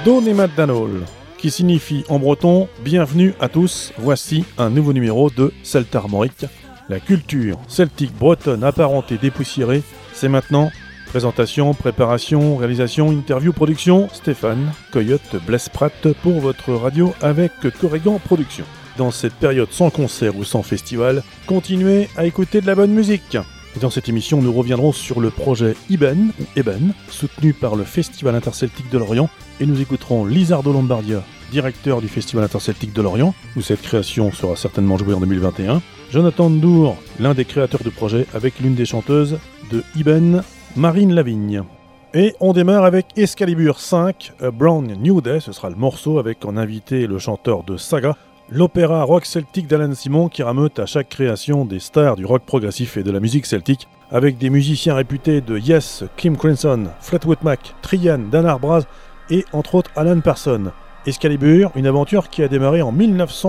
Donemat Danol, qui signifie en breton « Bienvenue à tous, voici un nouveau numéro de Celte Armorique ». La culture celtique bretonne apparentée dépoussiérée, c'est maintenant. Présentation, préparation, réalisation, interview, production, Stéphane Coyote Blesprat pour votre radio avec Corrigan Productions. Dans cette période sans concert ou sans festival, continuez à écouter de la bonne musique. Et dans cette émission, nous reviendrons sur le projet Eben, soutenu par le Festival Interceltique de Lorient, et nous écouterons Lizardo Lombardia, directeur du Festival Interceltique de Lorient, où cette création sera certainement jouée en 2021. Jonathan Ndour, l'un des créateurs du projet, avec l'une des chanteuses de Eben, Marine Lavigne. Et on démarre avec Excalibur 5, A Brown New Day, ce sera le morceau avec en invité le chanteur de Saga, l'opéra rock celtique d'Alan Simon qui rameute à chaque création des stars du rock progressif et de la musique celtique, avec des musiciens réputés de Yes, Kim Crimson, Fleetwood Mac, Trian, Dan Arbraz et entre autres Alan Parsons. Excalibur, une aventure qui a démarré en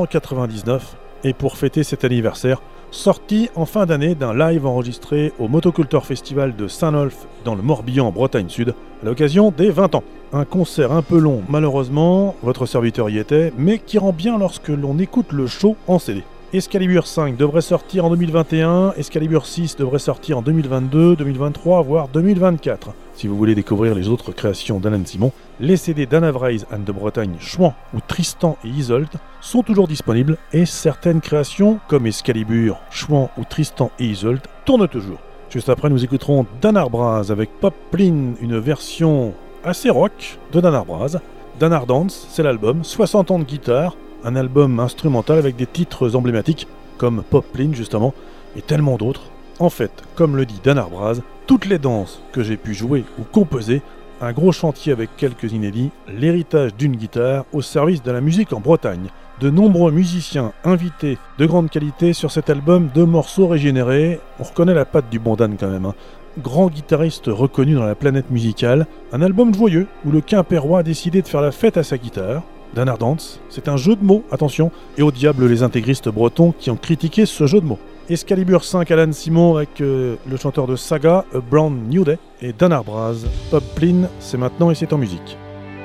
1999 et pour fêter cet anniversaire, sorti en fin d'année d'un live enregistré au Motocultor Festival de Saint-Nolff dans le Morbihan en Bretagne Sud, à l'occasion des 20 ans. Un concert un peu long, malheureusement, votre serviteur y était, mais qui rend bien lorsque l'on écoute le show en CD. Excalibur 5 devrait sortir en 2021, Excalibur 6 devrait sortir en 2022, 2023, voire 2024. Si vous voulez découvrir les autres créations d'Alan Simon, les CD d'Anna Vraise and de Bretagne, Chouan ou Tristan et Isolde sont toujours disponibles et certaines créations comme Excalibur, Chouan ou Tristan et Isolde tournent toujours. Juste après, nous écouterons Dan Arbraz avec Poplin, une version assez rock de Dan Arbraz. Dan Ardance, c'est l'album, 60 ans de guitare, un album instrumental avec des titres emblématiques comme Poplin justement et tellement d'autres. En fait, comme le dit Dan Arbraz, toutes les danses que j'ai pu jouer ou composer, un gros chantier avec quelques inédits, l'héritage d'une guitare au service de la musique en Bretagne. De nombreux musiciens invités de grande qualité sur cet album, de morceaux régénérés, on reconnaît la patte du bon Dan quand même. Grand guitariste reconnu dans la planète musicale, un album joyeux où le Quimpérois a décidé de faire la fête à sa guitare. Dan Ardance, c'est un jeu de mots, attention, et au diable les intégristes bretons qui ont critiqué ce jeu de mots. Excalibur 5, Alan Simon avec le chanteur de Saga, A Brown New Day, et Dan Arbraz, Poplin, c'est maintenant et c'est en musique.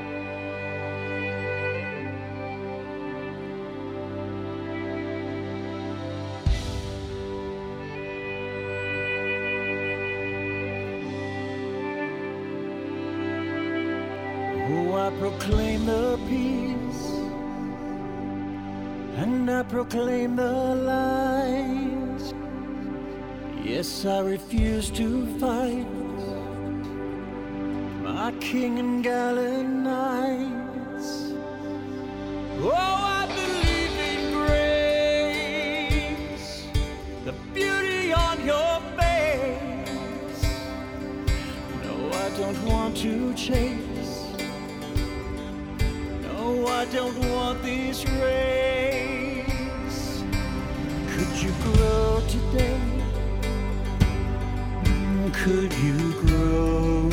I proclaim the peace, and I proclaim the light. Yes, I refuse to fight my king and gallant knights. Oh, I believe in grace, the beauty on your face. No, I don't want to chase. No, I don't want this race. Could you grow today? Could you grow?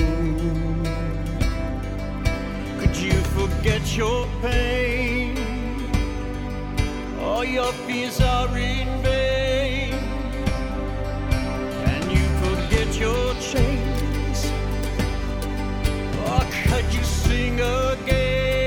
Could you forget your pain? All your fears are in vain. Can you forget your chains? Or could you sing again?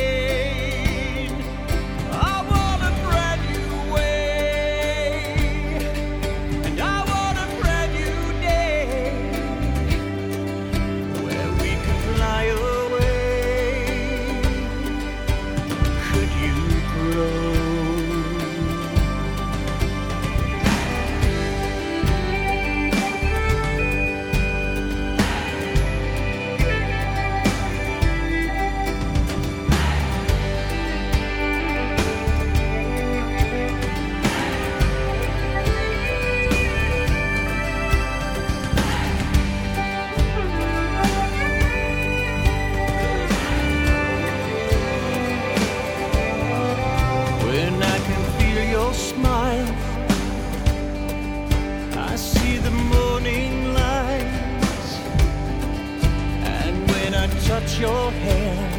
Touch your hair,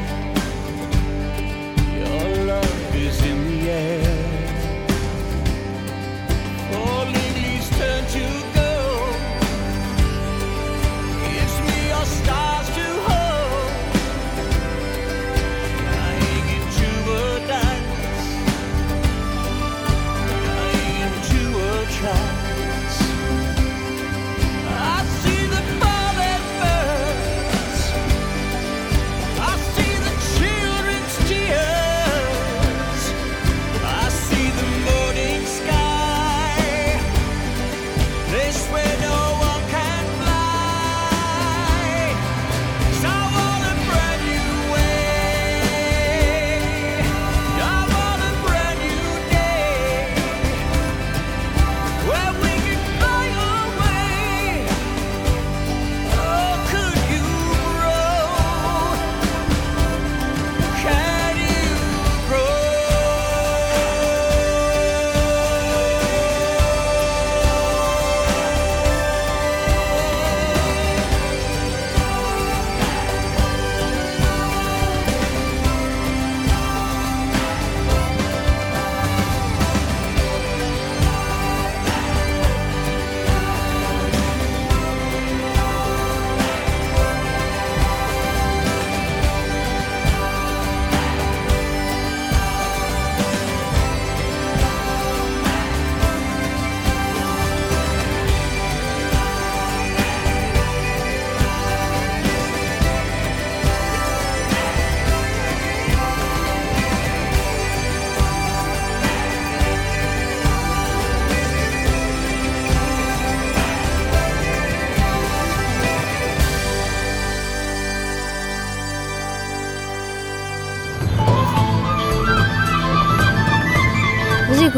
your love is in the air. Falling leaves turn to gold. Gives me your stars to hold. I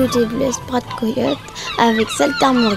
écoutez Blues Brad Coyote avec Saltarmorique.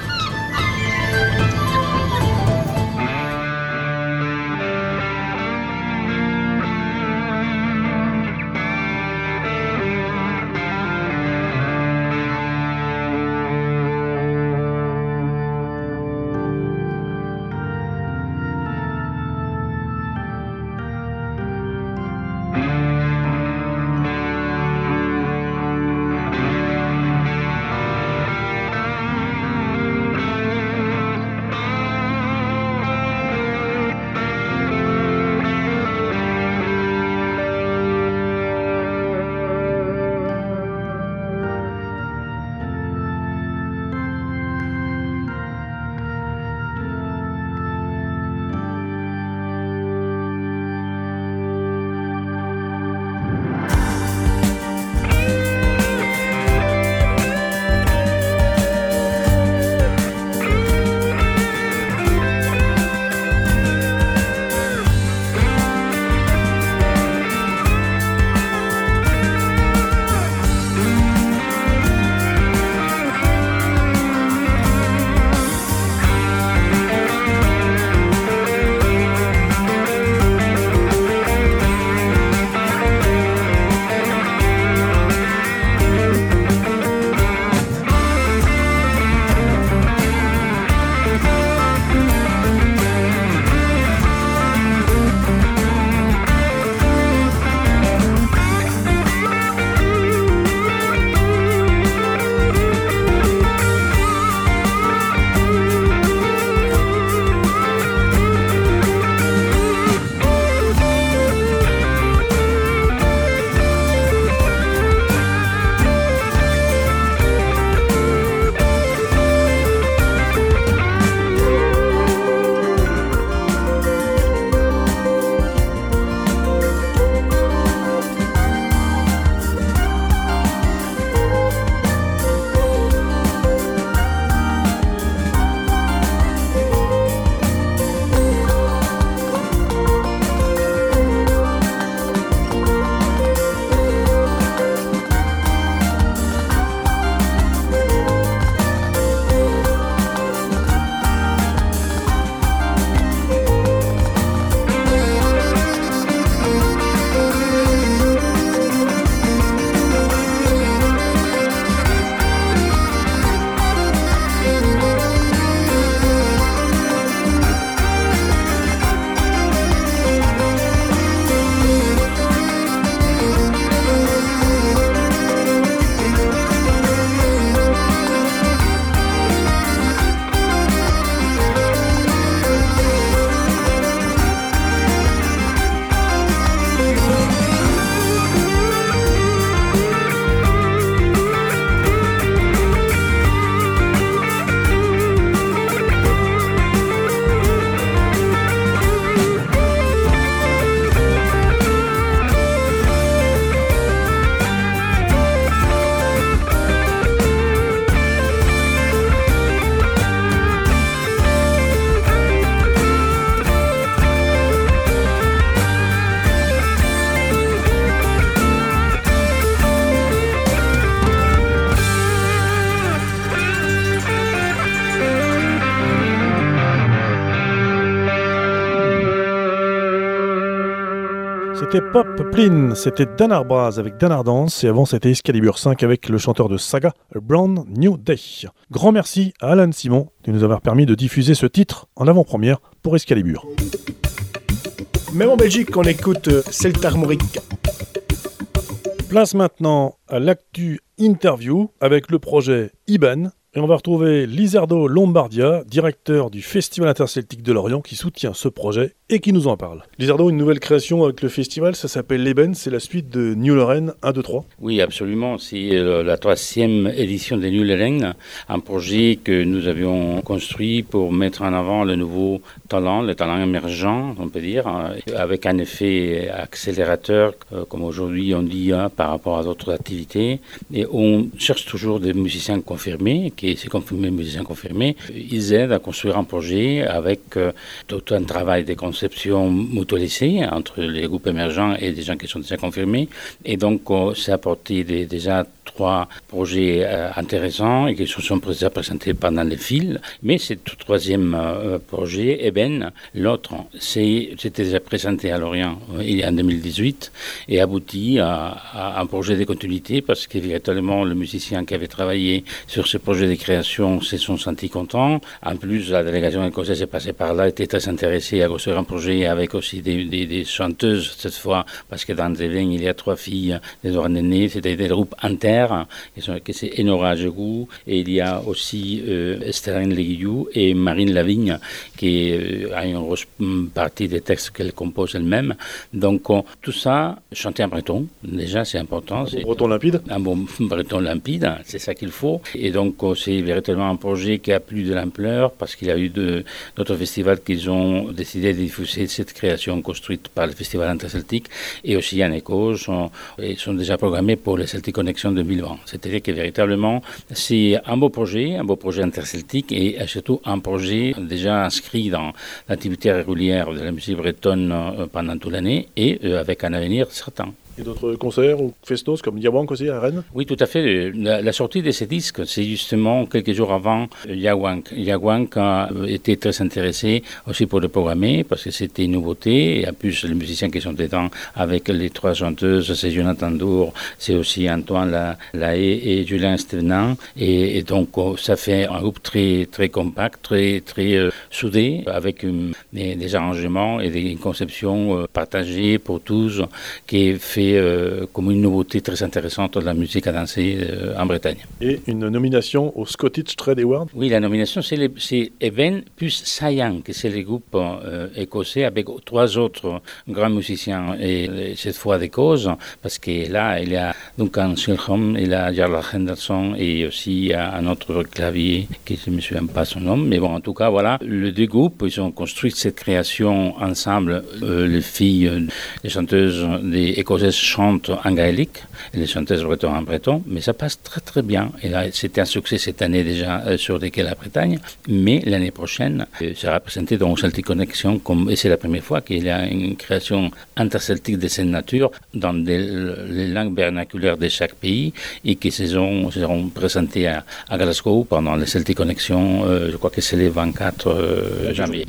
C'était Pop Plin, c'était Dan Arbraz avec Dan Ardance, et avant c'était Excalibur 5 avec le chanteur de Saga, A Brand New Day. Grand merci à Alan Simon de nous avoir permis de diffuser ce titre en avant-première pour Excalibur. Même en Belgique, on écoute Celtarmorique. Place maintenant à l'actu interview avec le projet IBAN. Et on va retrouver Lizardo Lombardia, directeur du Festival interceltique de Lorient, qui soutient ce projet et qui nous en parle. Lizardo, une nouvelle création avec le festival, ça s'appelle l'Eben, c'est la suite de New Lorraine 1, 2, 3. Oui, absolument, c'est la 3e édition de New Lorraine, un projet que nous avions construit pour mettre en avant le nouveau talent, le talent émergent, on peut dire, avec un effet accélérateur, comme aujourd'hui on dit, par rapport à d'autres activités. Et on cherche toujours des musiciens confirmés, musiciens confirmés, ils aident à construire un projet avec tout un travail de conception mutualisé entre les groupes émergents et des gens qui sont déjà confirmés. Et donc, c'est apporté déjà 3 projets intéressants et qui se sont déjà présentés pendant les fils. Mais ce troisième projet, Eben, l'autre, c'était déjà présenté à Lorient en 2018 et abouti à un projet de continuité parce que véritablement le musicien qui avait travaillé sur ce projet de création se sont sentis contents. En plus, la délégation écossaise est passée par là, était très intéressée à construire un projet avec aussi des chanteuses cette fois, parce que dans Zélène, il y a 3 filles des Oranais, c'était des groupes inter, que c'est Enora Jegou, et il y a aussi Estherine Leguillou et Marine Lavigne, qui a une grosse partie des textes qu'elle compose elle-même. Donc tout ça, chanter en breton, déjà c'est important. Un bon breton limpide. Un bon breton limpide, c'est ça qu'il faut. Et donc c'est véritablement un projet qui a plus de l'ampleur, parce qu'il y a eu d'autres festivals qui ont décidé de diffuser cette création construite par le Festival Interceltique, et aussi en Écosse, ils sont déjà programmés pour les Celtic Connection 2020. C'est-à-dire que véritablement, c'est un beau projet interceltique, et surtout un projet déjà inscrit dans l'activité régulière de la musique bretonne pendant toute l'année, et avec un avenir certain. Et d'autres concerts ou festos comme Yawank aussi à Rennes? Oui, tout à fait. La sortie de ces disques, c'est justement quelques jours avant Yawank. Yawank a été très intéressé aussi pour le programmer parce que c'était une nouveauté. Et en plus, les musiciens qui sont dedans avec les 3 chanteuses, c'est Jonathan Dour, c'est aussi Antoine Lahaye et Julien Stevenin. Et donc, ça fait un groupe très, très compact, très, très soudé, avec des arrangements et des conceptions partagées pour tous, qui est fait comme une nouveauté très intéressante de la musique à danser en Bretagne. Et une nomination au Scottish Trade Award? Oui, la nomination, c'est Eben plus Sayan, que c'est le groupe écossais avec 3 autres grands musiciens, et cette fois d'Écosse, parce que là, il y a Duncan Silham, il y a Jarlath Henderson, et aussi il y a un autre clavier, qui je ne me souviens pas son nom, mais bon, en tout cas, voilà, les 2 groupes, ils ont construit cette création ensemble. Les filles, les chanteuses écossaises chantent en gaélique et les chanteuses bretonnes en breton, mais ça passe très très bien. Et là, c'était un succès cette année déjà sur les quais de la Bretagne, mais l'année prochaine sera présenté dans Celtic Connection, et c'est la première fois qu'il y a une création interceltique de cette nature dans les langues vernaculaires de chaque pays, et qui seront présentées à Glasgow pendant les Celtic Connection, je crois que c'est le 24 janvier.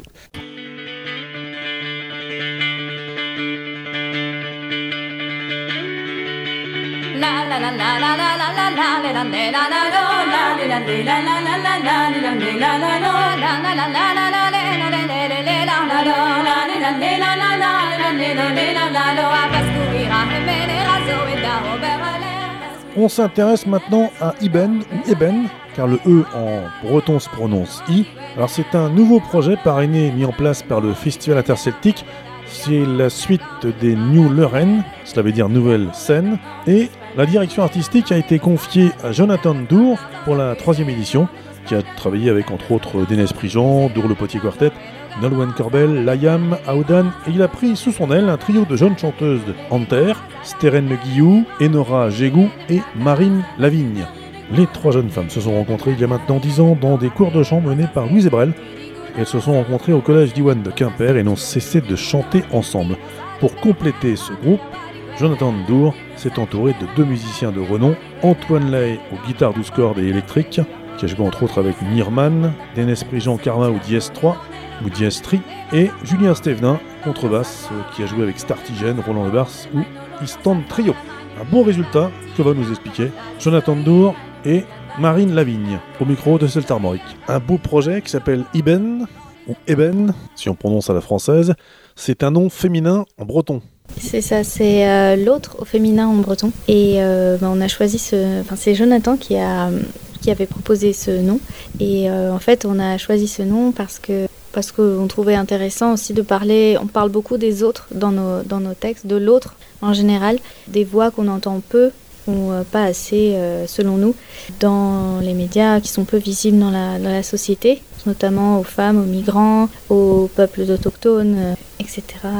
On s'intéresse maintenant à Iben ou Eben, car le E en breton se prononce I. Alors c'est un nouveau projet parrainé mis en place par le Festival Interceltique. C'est la suite des New Lorraine, cela veut dire nouvelle scène, et la direction artistique a été confiée à Jonathan Dour pour la 3e édition, qui a travaillé avec entre autres Dénès Prigent, Dour le Potier Quartet, Nolwenn Corbel, Layam, Aoudan, et il a pris sous son aile un trio de jeunes chanteuses de Anter, Stérène Le Guillou, Enora Jégou et Marine Lavigne. Les 3 jeunes femmes se sont rencontrées il y a maintenant 10 ans dans des cours de chant menés par Louise Ebrel. Elles se sont rencontrées au collège d'Iwan de Quimper et n'ont cessé de chanter ensemble. Pour compléter ce groupe, Jonathan Dour s'est entouré de 2 musiciens de renom, Antoine Lahaye aux guitares 12 cordes et électriques, qui a joué entre autres avec Nirman, Dénès Prigent Karma ou Dièse 3, ou Dièse Tri, et Julien Stevenin, contrebasse, qui a joué avec Startigène, Roland Lebars ou Easton Trio. Un bon résultat que va nous expliquer Jonathan Dour et Marine Lavigne, au micro de Celtarmoric. Un beau projet qui s'appelle Iben, ou Eben, si on prononce à la française. C'est un nom féminin en breton. C'est ça, c'est l'autre au féminin en breton. Et on a choisi c'est Jonathan qui avait proposé ce nom. Et en fait, on a choisi ce nom parce qu'on trouvait intéressant aussi de parler. On parle beaucoup des autres dans nos textes, de l'autre en général, des voix qu'on entend peu ou pas assez, selon nous, dans les médias qui sont peu visibles dans la société, notamment aux femmes, aux migrants, aux peuples autochtones, etc.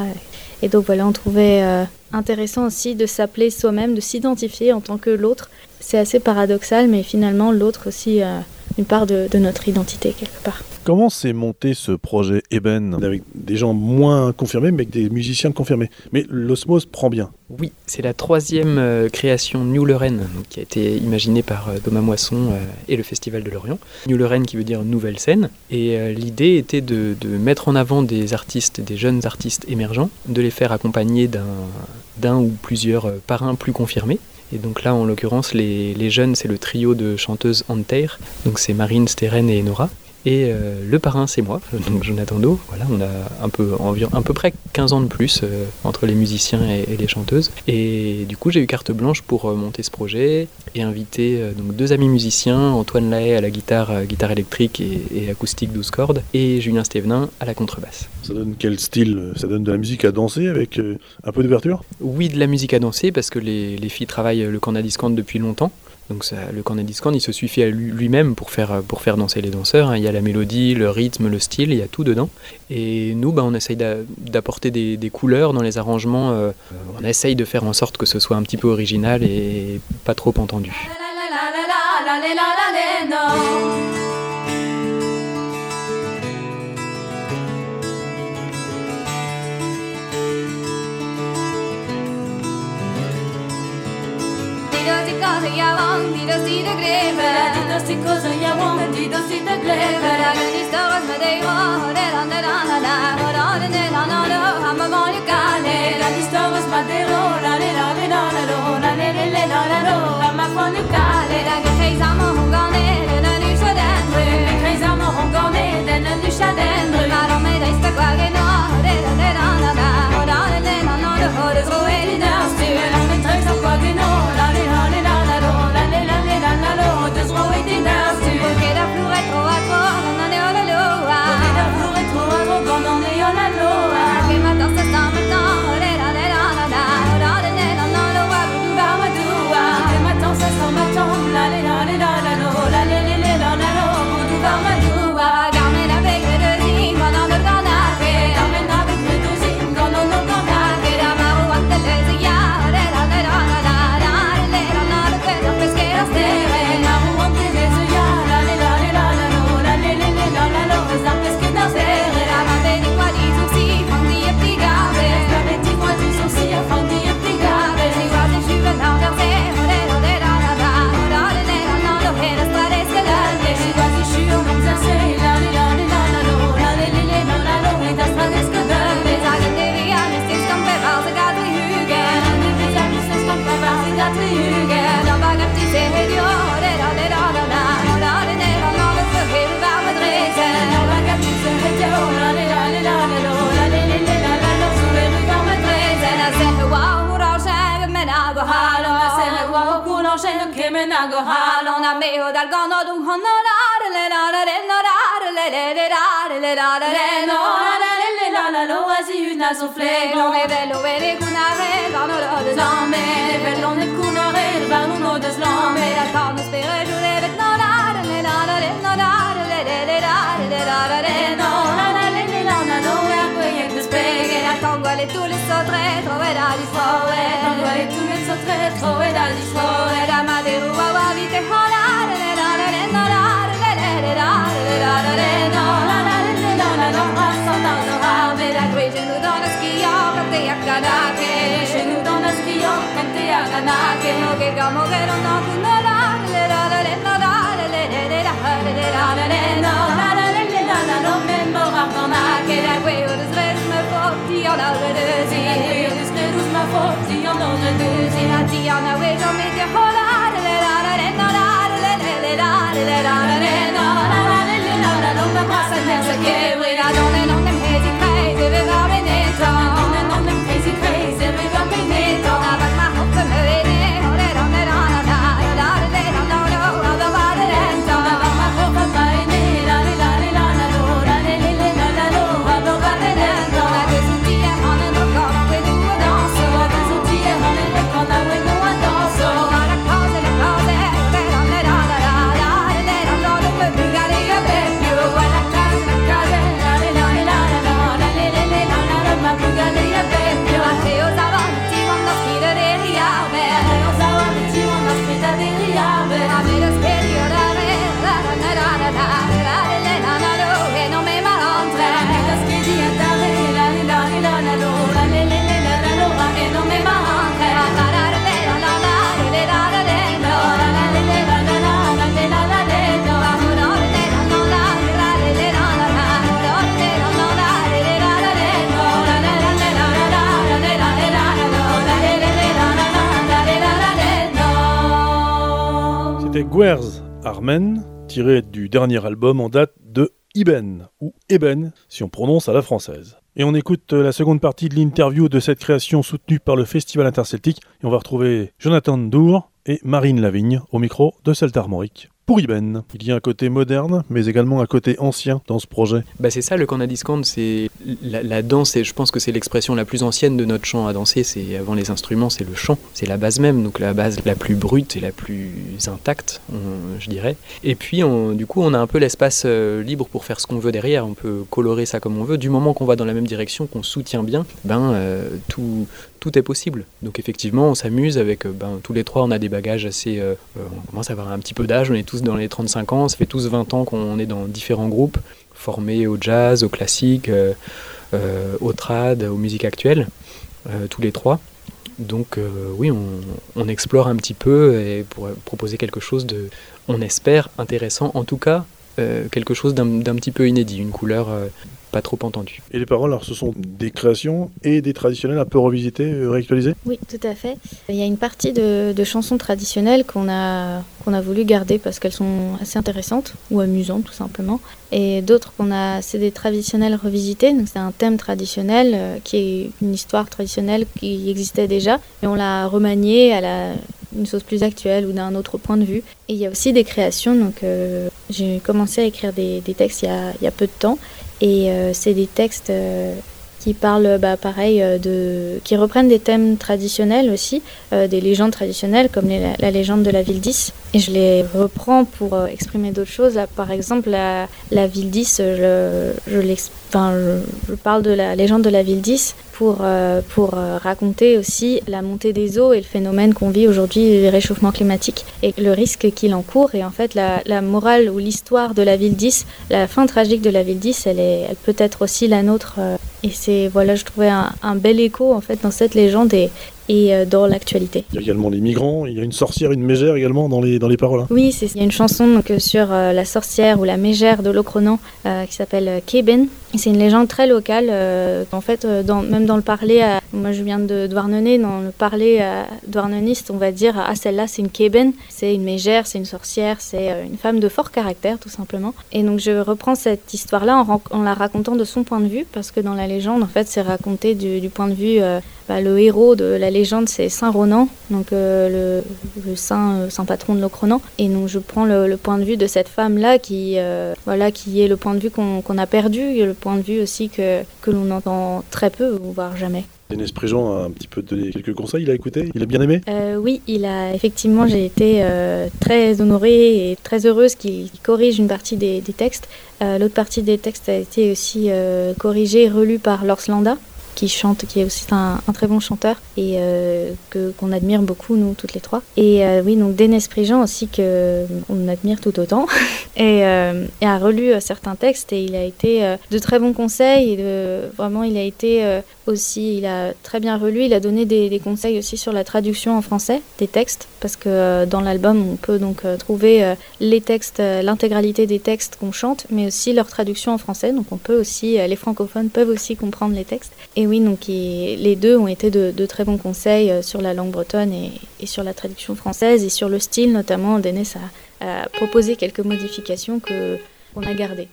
Et donc voilà, on trouvait intéressant aussi de s'appeler soi-même, de s'identifier en tant que l'autre. C'est assez paradoxal, mais finalement l'autre aussi une part de notre identité quelque part. Comment s'est monté ce projet Eben avec des gens moins confirmés mais avec des musiciens confirmés? Mais l'osmose prend bien. Oui, c'est la 3e création New Lorraine qui a été imaginée par Thomas Moisson et le Festival de Lorient. New Lorraine qui veut dire nouvelle scène. Et l'idée était de mettre en avant des artistes, des jeunes artistes émergents, de les faire accompagner d'un ou plusieurs parrains plus confirmés. Et donc là, en l'occurrence, les jeunes, c'est le trio de chanteuses Anter, donc c'est Marine, Steren et Nora. Et le parrain, c'est moi, donc Jonathan Do. Voilà, on a à peu près 15 ans de plus entre les musiciens et les chanteuses. Et du coup, j'ai eu carte blanche pour monter ce projet et inviter donc 2 amis musiciens, Antoine Lahaye à la guitare électrique et acoustique 12 cordes, et Julien Stévenin à la contrebasse. Ça donne quel style? Ça donne de la musique à danser avec un peu d'ouverture? Oui, de la musique à danser, parce que les filles travaillent le cornet discount depuis longtemps. Donc le cornet discount, il se suffit à lui-même pour faire danser les danseurs. Il y a la mélodie, le rythme, le style, il y a tout dedans. Et nous, on essaye d'apporter des couleurs dans les arrangements. On essaye de faire en sorte que ce soit un petit peu original et pas trop entendu. Voilà. Guers Armen, tiré du dernier album en date de Iben, ou Eben, si on prononce à la française. Et on écoute la seconde partie de l'interview de cette création soutenue par le Festival Interceltique, et on va retrouver Jonathan Dour et Marine Lavigne au micro de Celtes Armoriques. Pour Iben, il y a un côté moderne, mais également un côté ancien dans ce projet. C'est ça, le cornet discount, c'est la danse, et je pense que c'est l'expression la plus ancienne de notre chant à danser. C'est avant les instruments, c'est le chant, c'est la base même, donc la base la plus brute et la plus intacte, je dirais. Et puis, du coup, on a un peu l'espace libre pour faire ce qu'on veut derrière. On peut colorer ça comme on veut. Du moment qu'on va dans la même direction, qu'on soutient bien, tout est possible. Donc effectivement, on s'amuse avec, tous les trois, on a des bagages assez... on commence à avoir un petit peu d'âge, on est tous dans les 35 ans, ça fait tous 20 ans qu'on est dans différents groupes, formés au jazz, au classique, au trad, aux musiques actuelles, tous les trois. Donc oui, on explore un petit peu et pour proposer quelque chose de, on espère, intéressant, en tout cas, quelque chose d'un petit peu inédit, une couleur pas trop entendue. Et les paroles, alors ce sont des créations et des traditionnels un peu revisités, réactualisés ? Oui, tout à fait. Il y a une partie de chansons traditionnelles qu'on a voulu garder parce qu'elles sont assez intéressantes ou amusantes tout simplement. Et d'autres c'est des traditionnels revisités, donc c'est un thème traditionnel qui est une histoire traditionnelle qui existait déjà, et on l'a remanié à une sauce plus actuelle ou d'un autre point de vue. Et il y a aussi des créations, donc j'ai commencé à écrire des textes il y a peu de temps, et c'est des textes qui parlent, qui reprennent des thèmes traditionnels aussi, des légendes traditionnelles comme la légende de la ville 10. Et je les reprends pour exprimer d'autres choses. Là, par exemple, la ville 10, je parle de la légende de la ville 10 pour raconter aussi la montée des eaux et le phénomène qu'on vit aujourd'hui du réchauffement climatique et le risque qu'il encourt. Et en fait, la morale ou l'histoire de la ville 10, la fin tragique de la ville 10, elle peut être aussi la nôtre. Et je trouvais un bel écho en fait dans cette légende et dans l'actualité. Il y a également les migrants, il y a une sorcière, une mégère également dans les paroles. Hein. Oui, il y a une chanson sur la sorcière ou la mégère de Locronan qui s'appelle Keben. C'est une légende très locale. En fait, même dans le parler, moi je viens de Douarnenez, dans le parler douarneniste, on va dire celle-là c'est une Keben, c'est une mégère, c'est une sorcière, c'est une femme de fort caractère tout simplement. Et donc je reprends cette histoire-là en la racontant de son point de vue, parce que dans la légende, en fait, c'est raconté du point de vue... le héros de la légende, c'est Saint Ronan, donc le saint patron de Locronan. Et donc je prends le point de vue de cette femme-là qui est le point de vue qu'on a perdu, et le point de vue aussi que l'on entend très peu, voire jamais. Dénès Préjean a un petit peu donné quelques conseils, il a écouté, il a bien aimé ? Oui, effectivement, j'ai été très honorée et très heureuse qu'il corrige une partie des textes. L'autre partie des textes a été aussi corrigée et relue par Lors Landa, qui est aussi un très bon chanteur et qu'on admire beaucoup, nous, toutes les trois. Et oui, donc Dénès Préjean aussi, qu'on admire tout autant, et a relu certains textes, et il a été de très bons conseils, et vraiment, il a été aussi, il a très bien relu, il a donné des conseils aussi sur la traduction en français des textes, parce que dans l'album, on peut donc trouver les textes, l'intégralité des textes qu'on chante, mais aussi leur traduction en français, donc on peut aussi, les francophones peuvent aussi comprendre les textes. Et oui, donc les deux ont été de très bons conseils sur la langue bretonne et sur la traduction française, et sur le style notamment. Dénès a proposé quelques modifications qu'on a gardées.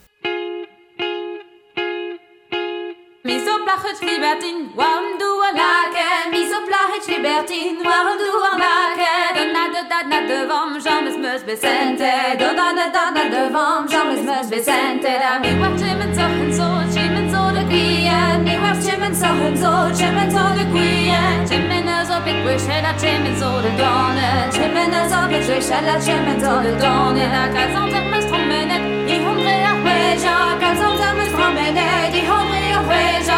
Libertine, waarom doen we laken? Mis op lachen, libertine, waarom doen we laken? De devant, jamais mus besente. De devant, jamais mus besente. Da mi wat chimmen so de queen. Mi wat chimmen so de queen. Chimmen is op ik wish that chimmen so de donne. Chimmen is op ik wish that chimmen so de donne. La casante mus trommenet, die hondre a hueja. Casante mus trommenet, die hondre a hueja.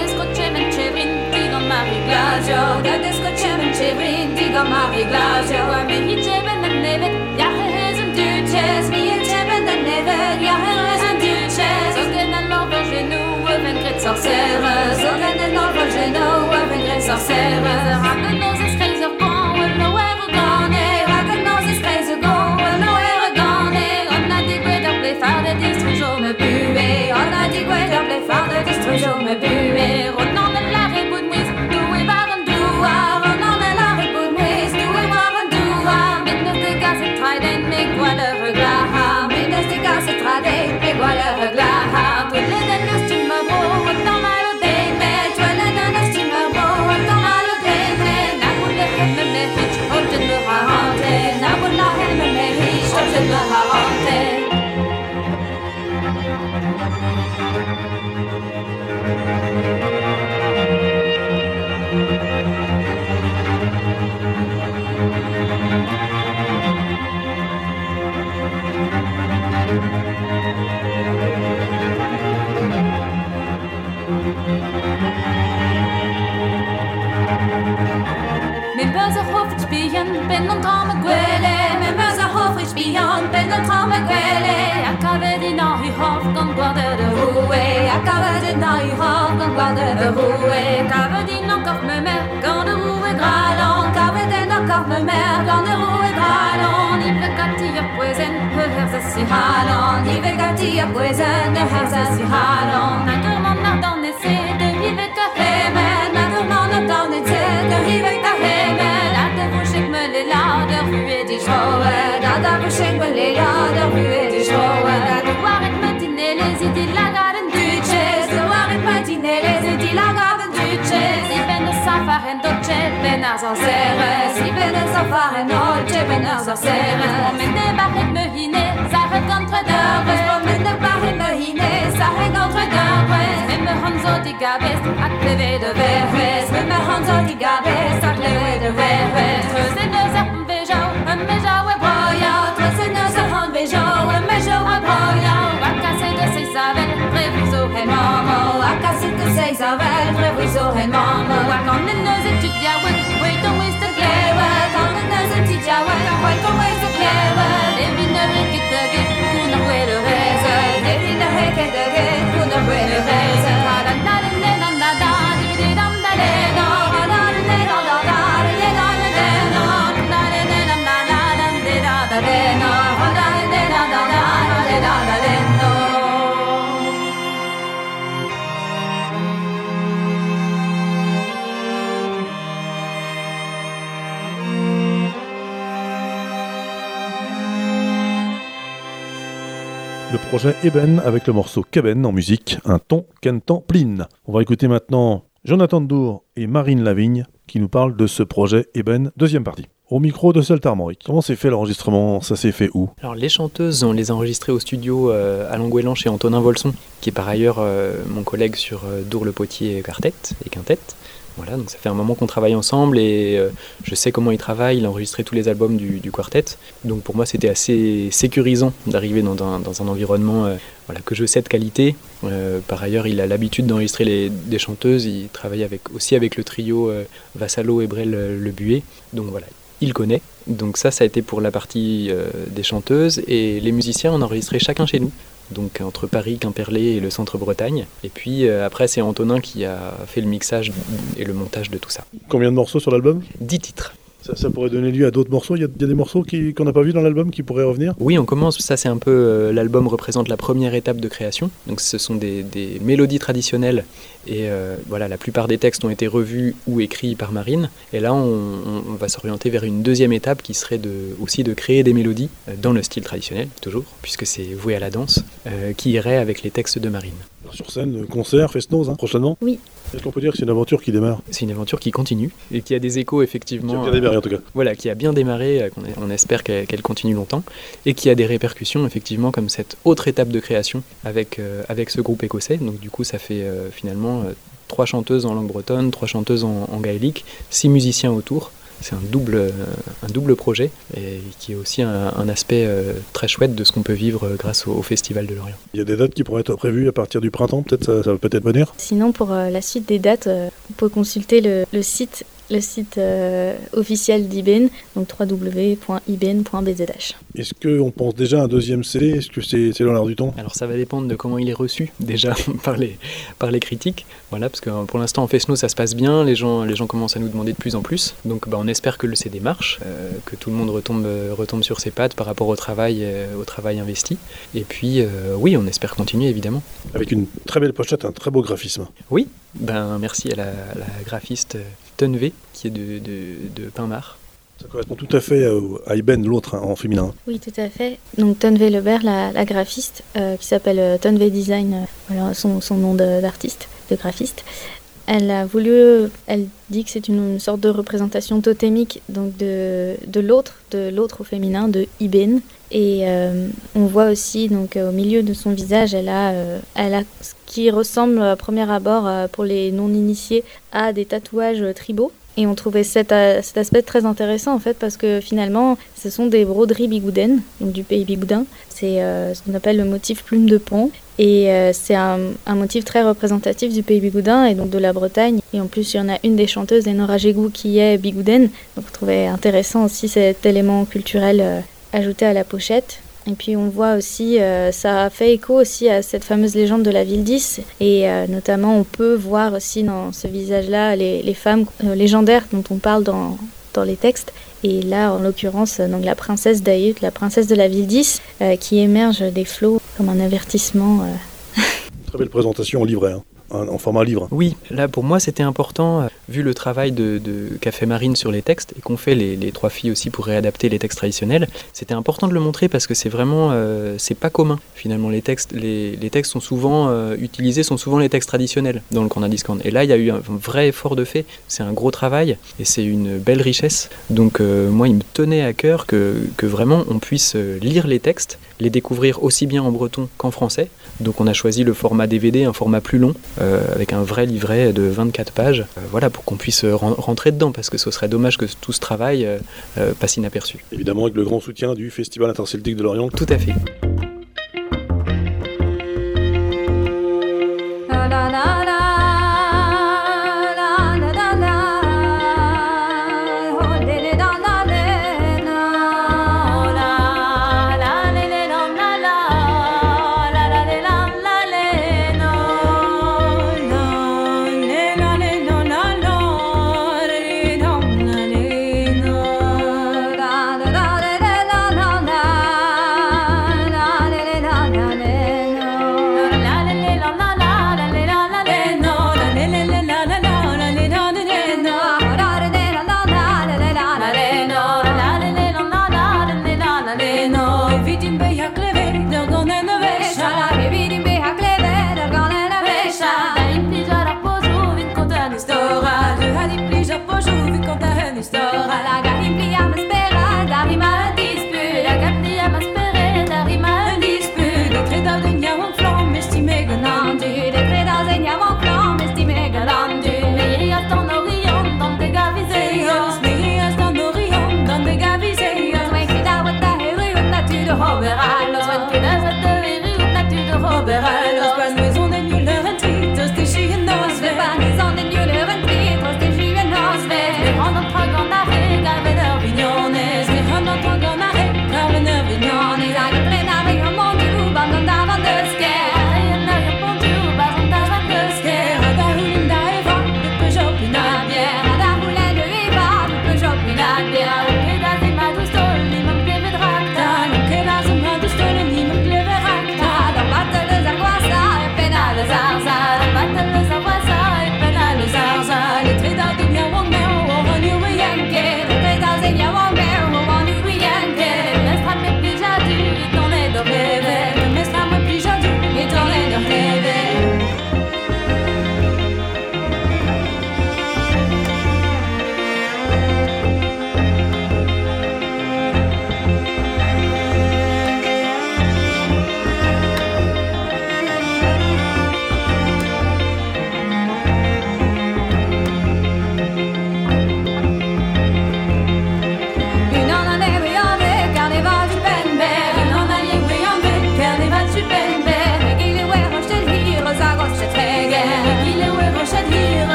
Glazio, da discocemen cevrin, digo Marie Glazio, a me hi cemen the nevet, ja is een duches, me hi cemen the nevet, ja is een duches. Zo gen een lover genou, of een gret sorcere, zo gen een lover genou, of een gret sorcere. Raken nos is grijzer kon, we no ever gone, raken nos is grijzer kon, we no ever gone. On a dit que d'appeler phare de destruction me buer, on a dit que d'appeler phare de destruction me buer. On en a la rebout de mise. Waar Min böse hofspion, ben non trame quelle, min böse hofspion, ben non trame quelle. Accave di noi hof con guarda de rue, accave di noi hof con guarda de rue, cave di non cof me mer, quand de rue gralon, cave di non cof me mer, quand de rue gralon. I vegati a poesen, herza si halon, I vegati a poesen, herza si halon. Na tournon na dans les de vive ta hemen, na tournon na dans les de vive ta hemen. Laat de vushik me le lauder vuur die schoen, laat de vushik me le lauder vuur die schoen. De warit matinele zit die lagaren duetjes, de warit matinele zit die lagaren duetjes. Ik ben de safar en dolce, ben er zo zeres. Ik ben de safar en dolce, ben er zo zeres. Om in de barit me hine, zag het contre deuren. Om in de barit me hine, zag het contre deuren. Met me hand zo die gabes, ak lewe de verres. Met me hand zo die gabes, ak lewe de verres. Treuze de zappen vejau, een vejau e broyau. Treuze de zappen vejau, een vejau e broyau. Akasse de ses savel, previso en mamo. Akasse de ses savel, previso en mamo. Akon de nos étudiauen, wait on waste the glewe. Akon de nos étudiauen, wait on waste the glewe. Devine reket de git, kuna hue de reze. Devine reket de git, kuna hue de reze. Le projet Eben avec le morceau Caben en musique, un ton Kentan Pline. On va écouter maintenant Jonathan Dour et Marine Lavigne qui nous parlent de ce projet Eben, deuxième partie. Au micro de Seltarmoric. Comment s'est fait l'enregistrement ? Ça s'est fait où ? Alors les chanteuses, on les a enregistrées au studio à Longuélan chez Antonin Volson, qui est par ailleurs mon collègue sur Dour-le-Potier Quartet et Quintet. Voilà, donc ça fait un moment qu'on travaille ensemble et je sais comment il travaille, il a enregistré tous les albums du quartet. Donc pour moi c'était assez sécurisant d'arriver dans un environnement que je sais de qualité. Par ailleurs il a l'habitude d'enregistrer des chanteuses, il travaille aussi avec le trio Vassalo, Ebrel, Le Buet. Donc voilà, il connaît. Donc ça a été pour la partie des chanteuses et les musiciens on a enregistré chacun chez nous. Donc entre Paris, Quimperlé et le centre-Bretagne. Et puis après c'est Antonin qui a fait le mixage et le montage de tout ça. Combien de morceaux sur l'album ? 10 titres. Ça pourrait donner lieu à d'autres morceaux. Il y a des morceaux qu'on n'a pas vus dans l'album qui pourraient revenir ? Oui, on commence. Ça, c'est un peu l'album représente la première étape de création. Donc, ce sont des mélodies traditionnelles. Et voilà, la plupart des textes ont été revus ou écrits par Marine. Et là, on va s'orienter vers une deuxième étape qui serait aussi de créer des mélodies dans le style traditionnel, toujours, puisque c'est voué à la danse, qui irait avec les textes de Marine. Alors, sur scène, concert, fest-noz, prochainement ? Oui. Est-ce qu'on peut dire que c'est une aventure qui démarre ? C'est une aventure qui continue et qui a des échos effectivement. Qui a bien démarré en tout cas. Voilà, qui a bien démarré, on espère qu'elle continue longtemps et qui a des répercussions effectivement comme cette autre étape de création avec ce groupe écossais. Donc du coup ça fait finalement 3 chanteuses en langue bretonne, 3 chanteuses en gaélique, 6 musiciens autour. C'est un double projet et qui est aussi un aspect très chouette de ce qu'on peut vivre grâce au Festival de Lorient. Il y a des dates qui pourraient être prévues à partir du printemps, peut-être ça va peut-être venir. Sinon, pour la suite des dates, on peut consulter le site officiel d'Iben, donc www.iben.bzh. Est-ce qu'on pense déjà à un deuxième CD ? Est-ce que c'est dans l'air du temps ? Alors ça va dépendre de comment il est reçu déjà par les critiques. Voilà, parce que pour l'instant en fest-noz ça se passe bien, les gens commencent à nous demander de plus en plus. Donc on espère que le CD marche, que tout le monde retombe sur ses pattes par rapport au travail investi. Et puis oui, on espère continuer évidemment. Avec une très belle pochette, un très beau graphisme. Oui, merci à la graphiste Tonvé, qui est de Pinmar. Ça correspond tout à fait à Iben, l'autre, en féminin. Oui, tout à fait. Donc Tonvé Lebert, la graphiste, qui s'appelle Tonvé Design, voilà son nom d'artiste, de graphiste. elle dit que c'est une sorte de représentation totémique donc de l'autre au féminin, de Ibn. Et on voit aussi donc au milieu de son visage, elle a ce qui ressemble à premier abord pour les non-initiés à des tatouages tribaux. Et on trouvait cet aspect très intéressant en fait parce que finalement ce sont des broderies bigoudaines, donc du pays bigoudin. C'est ce qu'on appelle le motif plume de pont. Et c'est un motif très représentatif du pays bigoudin et donc de la Bretagne. Et en plus, il y en a une des chanteuses, Enora Gégou, qui est bigoudaine. Donc on trouvait intéressant aussi cet élément culturel ajouté à la pochette. Et puis on voit aussi, ça fait écho aussi à cette fameuse légende de la ville 10. Et notamment, on peut voir aussi dans ce visage-là les femmes légendaires dont on parle dans les textes. Et là, en l'occurrence, donc la princesse d'Aït, la princesse de la ville 10, qui émerge des flots comme un avertissement. Très belle présentation en livret, en format livre. Oui, là pour moi c'était important, vu le travail qu'a fait Marine sur les textes et qu'ont fait les trois filles aussi pour réadapter les textes traditionnels, c'était important de le montrer parce que c'est vraiment, c'est pas commun finalement. Les textes sont souvent utilisés, sont souvent les textes traditionnels dans le Cornadis Corn. Et là il y a eu un vrai effort de fait, c'est un gros travail et c'est une belle richesse. Donc moi il me tenait à cœur que vraiment on puisse lire les textes, les découvrir aussi bien en breton qu'en français. Donc on a choisi le format DVD, un format plus long, avec un vrai livret de 24 pages, voilà, pour qu'on puisse rentrer dedans, parce que ce serait dommage que tout ce travail passe inaperçu. Évidemment avec le grand soutien du Festival interceltique de Lorient. Tout à fait.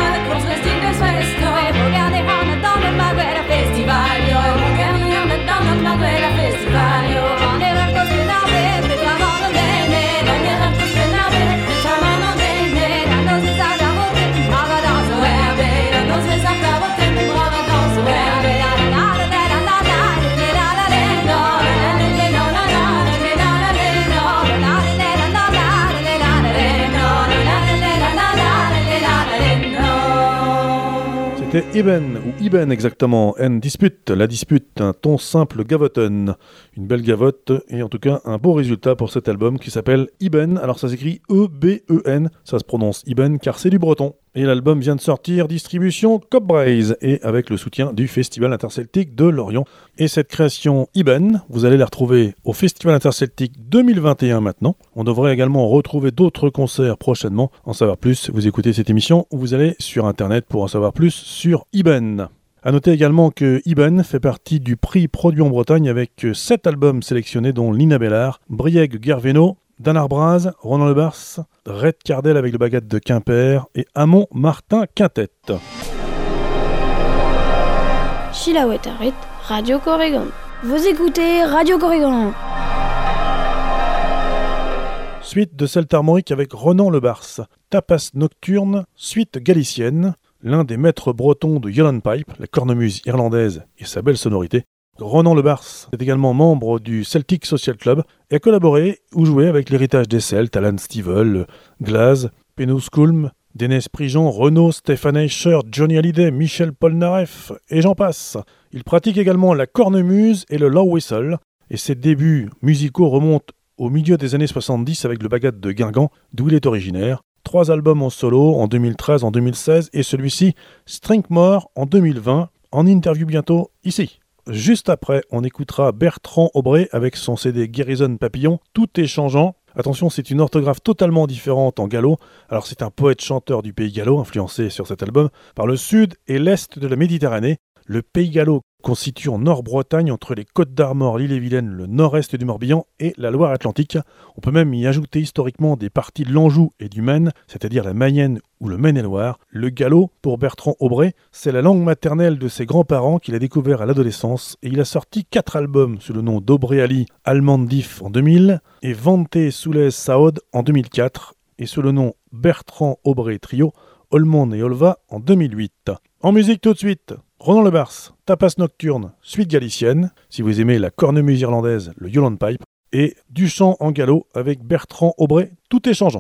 Festival, yo, Eben, ou Iben exactement, en dispute, la dispute, un ton simple gavoton, une belle gavotte et en tout cas un beau résultat pour cet album qui s'appelle Iben, alors ça s'écrit E-B-E-N, ça se prononce Iben car c'est du breton. Et l'album vient de sortir, distribution Cobbraze, et avec le soutien du Festival Interceltique de Lorient. Et cette création Iben, vous allez la retrouver au Festival Interceltique 2021 maintenant. On devrait également retrouver d'autres concerts prochainement. En savoir plus, vous écoutez cette émission ou vous allez sur internet pour en savoir plus sur Iben. A noter également que Iben fait partie du prix Produit en Bretagne avec 7 albums sélectionnés dont Lina Bellard, Brieg Gerveno, Dan Arbraz, Ronan Lebars, Red Cardel avec le Baguette de Quimper et Amon Martin Quintet. Chilawetarit, Radio Corrigan. Vous écoutez Radio Corrigan. Suite de Celtes Armoriques avec Ronan Lebars, Tapas Nocturne, suite galicienne, l'un des maîtres bretons de Yolande Pipe, la cornemuse irlandaise et sa belle sonorité. Ronan Lebars est également membre du Celtic Social Club et a collaboré ou joué avec l'héritage des Celtes, Alan Stivell, Glaz, Penus Kulm, Dénes Prigent, Renaud, Stéphane Eicher, Johnny Hallyday, Michel Polnareff et j'en passe. Il pratique également la cornemuse et le low whistle et ses débuts musicaux remontent au milieu des années 70 avec le Baguette de Guingamp, d'où il est originaire. 3 albums en solo en 2013, en 2016 et celui-ci, Strinkmore, en 2020, en interview bientôt ici. Juste après, on écoutera Bertrand Aubrey avec son CD Guérison Papillon, Tout est changeant. Attention, c'est une orthographe totalement différente en gallo. Alors c'est un poète-chanteur du Pays Gallo, influencé sur cet album par le sud et l'est de la Méditerranée. Le Pays Gallo constitue en Nord-Bretagne entre les Côtes d'Armor, l'Ille-et-Vilaine, le nord-est du Morbihan et la Loire-Atlantique. On peut même y ajouter historiquement des parties de l'Anjou et du Maine, c'est-à-dire la Mayenne ou le Maine-et-Loire. Le gallo, pour Bertrand Aubrey, c'est la langue maternelle de ses grands-parents qu'il a découvert à l'adolescence et il a sorti 4 albums sous le nom d'Aubrey Ali Almandif en 2000 et Vante Soulez Saod en 2004 et sous le nom Bertrand Aubrey Trio, Olmond et Olva en 2008. En musique tout de suite, Ronan Lebars, Tapas Nocturne, suite galicienne, si vous aimez la cornemuse irlandaise, le Yolande Pipe, et du chant en gallo avec Bertrand Aubrey, Tout est changeant.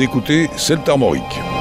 écoutez Celtes Armoriques.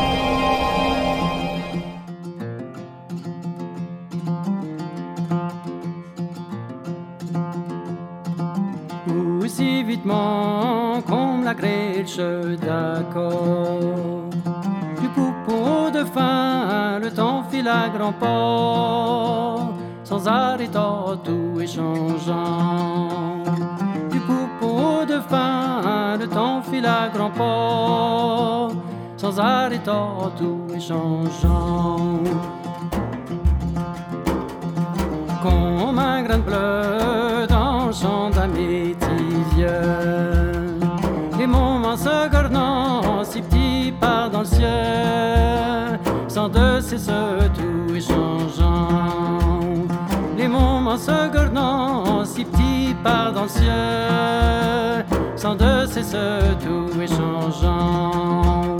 Aussi vitement comme la grèche d'accord. Du poupeau de fin, le temps file à grands pas, sans arrêt tout échangeant. Du poupeau de fin, le temps file à grands pas, sans arrêt tout échangeant. Comme un grain de bleu dans le champ d'un métivier, les moments se garnant si petits part dans le ciel, sans de cesse tout échangeant. Les moments se garnant si petits part dans le ciel, sans de cesse tout échangeant.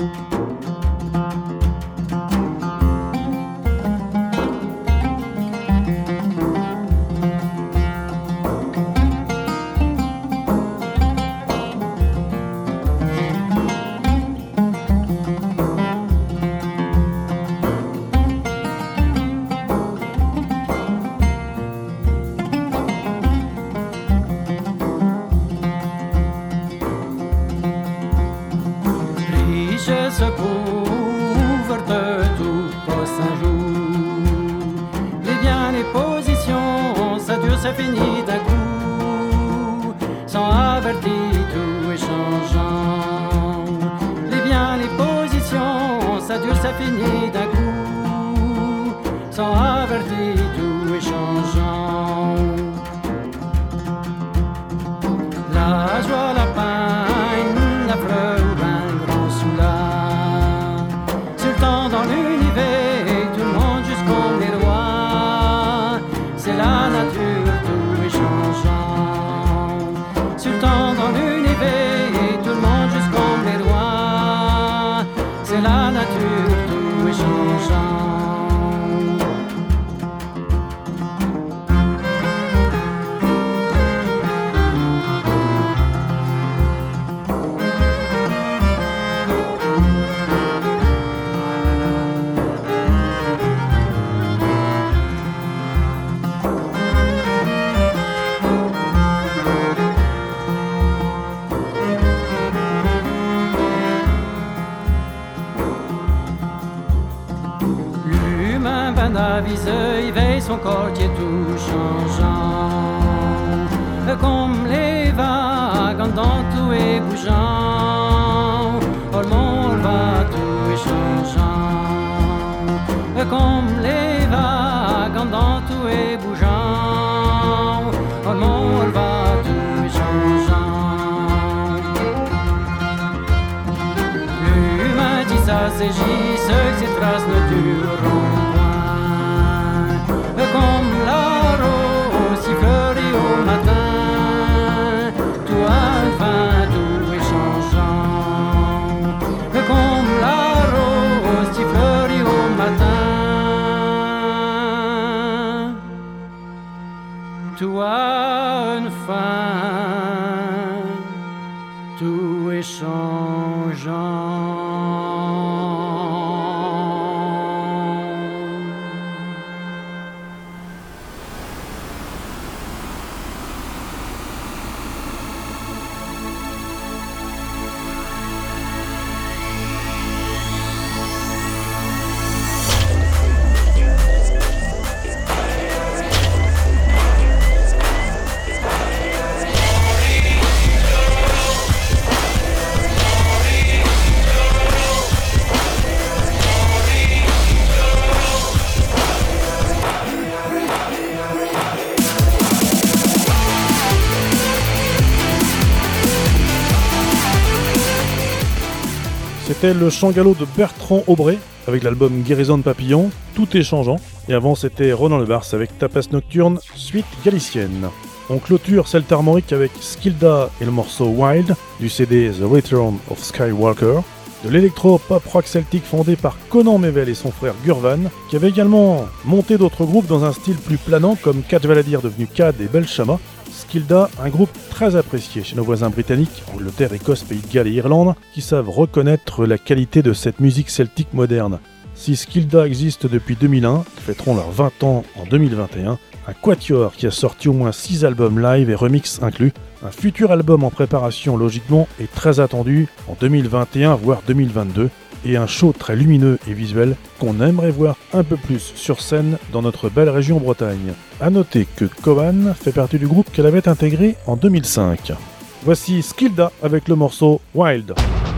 Se couvre de tout poste un jour. Les biens, les positions, ça dure, ça finit d'un coup, sans avertir tout échangeant. Les biens, les positions, ça dure, ça finit d'un coup, sans avertir tout échangeant. La joie, la peine, la fleur ou un grand soulard, c'est le temps dans l'univers, tout le monde jusqu'en les rois, c'est la nature tout échangeant. C'est le temps dans l'univers, tout le monde jusqu'en les rois, c'est la nature tout échangeant. Il veille son corps qui est tout changeant, comme les vagues dans tout est bougeant. Oh, le monde va tout est changeant, comme les vagues dans tout est bougeant. Oh, le monde va tout est changeant. L'humain dit ça s'agit, ce que ces traces ne dureront. Comme la rose qui fleurit au matin, tout a une fin, tout est changeant. Comme la rose qui fleurit au matin, tout a une fin, tout est changeant. C'était le chant gallo de Bertrand Aubray avec l'album Guérison de Papillon, Tout est changeant. Et avant c'était Ronan Le Bars avec Tapas Nocturne, suite galicienne. On clôture Celtes Armoriques avec Skilda et le morceau Wild du CD The Return of Skywalker, de l'électro-pop rock celtique fondé par Conan Mével et son frère Gurvan, qui avait également monté d'autres groupes dans un style plus planant comme Catch Valadir devenu Cad et Belchama. Skilda, un groupe très apprécié chez nos voisins britanniques, Angleterre, Écosse, Pays de Galles et Irlande, qui savent reconnaître la qualité de cette musique celtique moderne. Si Skilda existe depuis 2001, ils fêteront leurs 20 ans en 2021, un quatuor qui a sorti au moins 6 albums live et remix inclus, un futur album en préparation logiquement et très attendu en 2021 voire 2022, et un show très lumineux et visuel qu'on aimerait voir un peu plus sur scène dans notre belle région Bretagne. A noter que Coban fait partie du groupe qu'elle avait intégré en 2005. Voici Skilda avec le morceau Wild.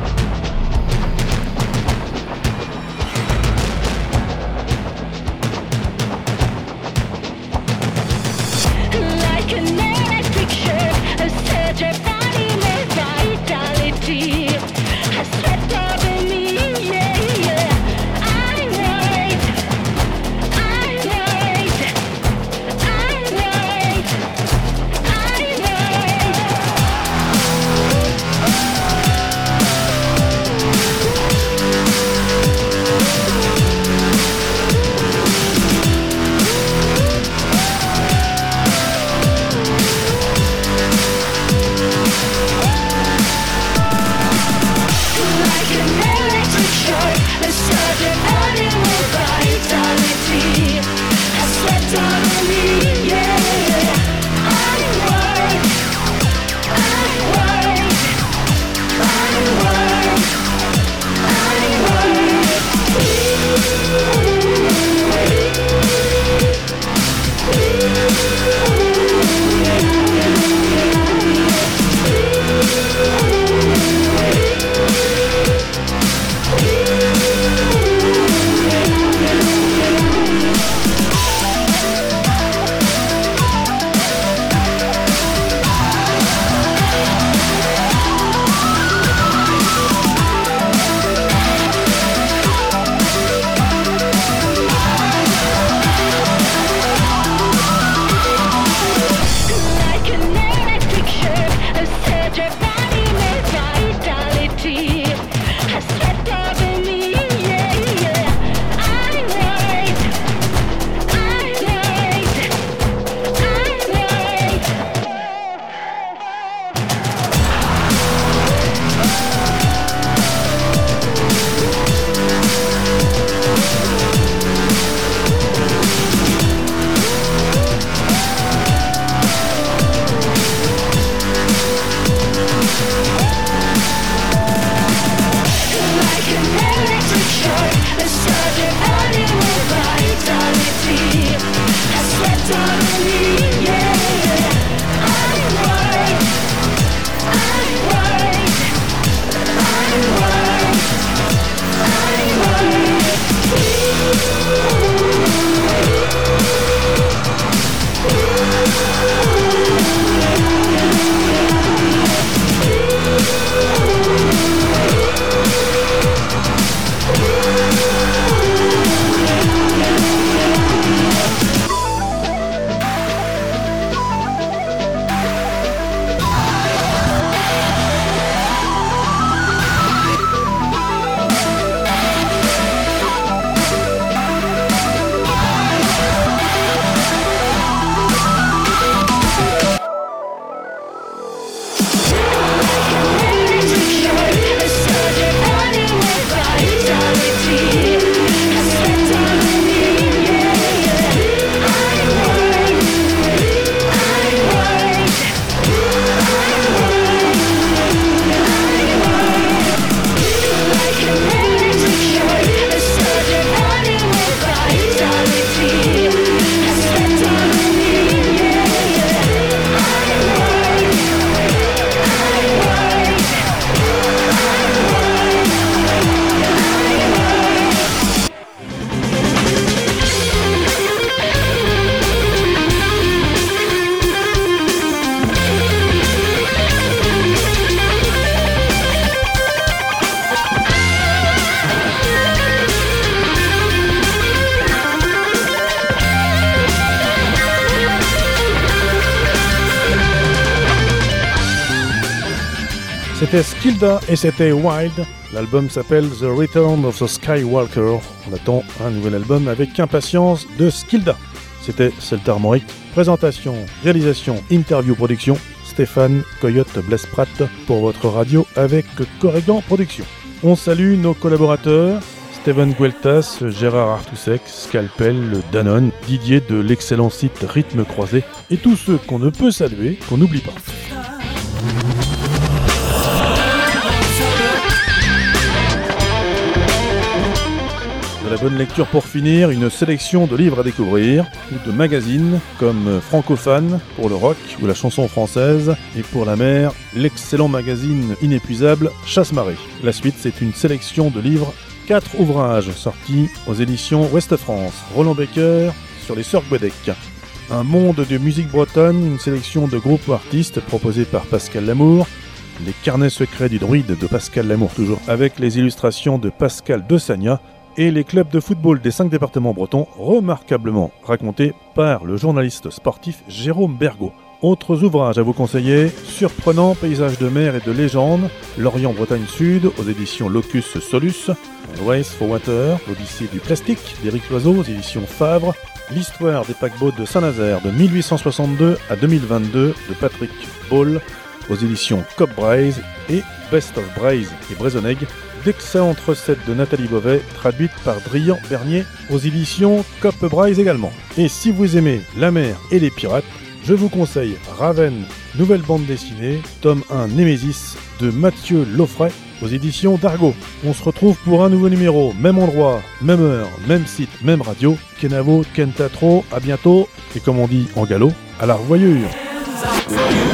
C'était Skilda et c'était Wild. L'album s'appelle The Return of the Skywalker. On attend un nouvel album avec impatience de Skilda. C'était Celtes Armorique. Présentation, réalisation, interview, production, Stéphane Coyote Blesprat pour votre radio avec Corrigan Productions. On salue nos collaborateurs, Steven Gueltas, Gérard Artousek, Scalpel, Danone, Didier de l'excellent site Rythme Croisé et tous ceux qu'on ne peut saluer, qu'on n'oublie pas. De la bonne lecture pour finir, une sélection de livres à découvrir, ou de magazines comme Francophane pour le rock ou la chanson française, et pour la mer, l'excellent magazine inépuisable Chasse-Marée. La suite, c'est une sélection de livres, 4 ouvrages sortis aux éditions Ouest France. Roland Baker sur les Sœurs Guedec. Un monde de musique bretonne, une sélection de groupes ou artistes proposés par Pascal Lamour. Les carnets secrets du druide de Pascal Lamour toujours, avec les illustrations de Pascal de Sagna. Et les clubs de football des 5 départements bretons, remarquablement racontés par le journaliste sportif Jérôme Bergot. Autres ouvrages à vous conseiller, Surprenant paysage de mer et de légende, Lorient-Bretagne Sud, aux éditions Locus Solus, Race for Water, l'Odyssée du plastique d'Éric Loiseau, aux éditions Favre, L'histoire des paquebots de Saint-Nazaire de 1862 à 2022 de Patrick Ball, aux éditions Cop Braise, et Best of Braise et Braisonneg, d'excellentes recettes de Nathalie Beauvais, traduites par Drian Bernier, aux éditions Cop Braise également. Et si vous aimez la mer et les pirates, je vous conseille Raven, nouvelle bande dessinée, tome 1 Némésis de Mathieu Loffray, aux éditions d'Argo. On se retrouve pour un nouveau numéro, même endroit, même heure, même site, même radio. Kenavo, Kentatro, à bientôt, et comme on dit en gallo, à la revoyure.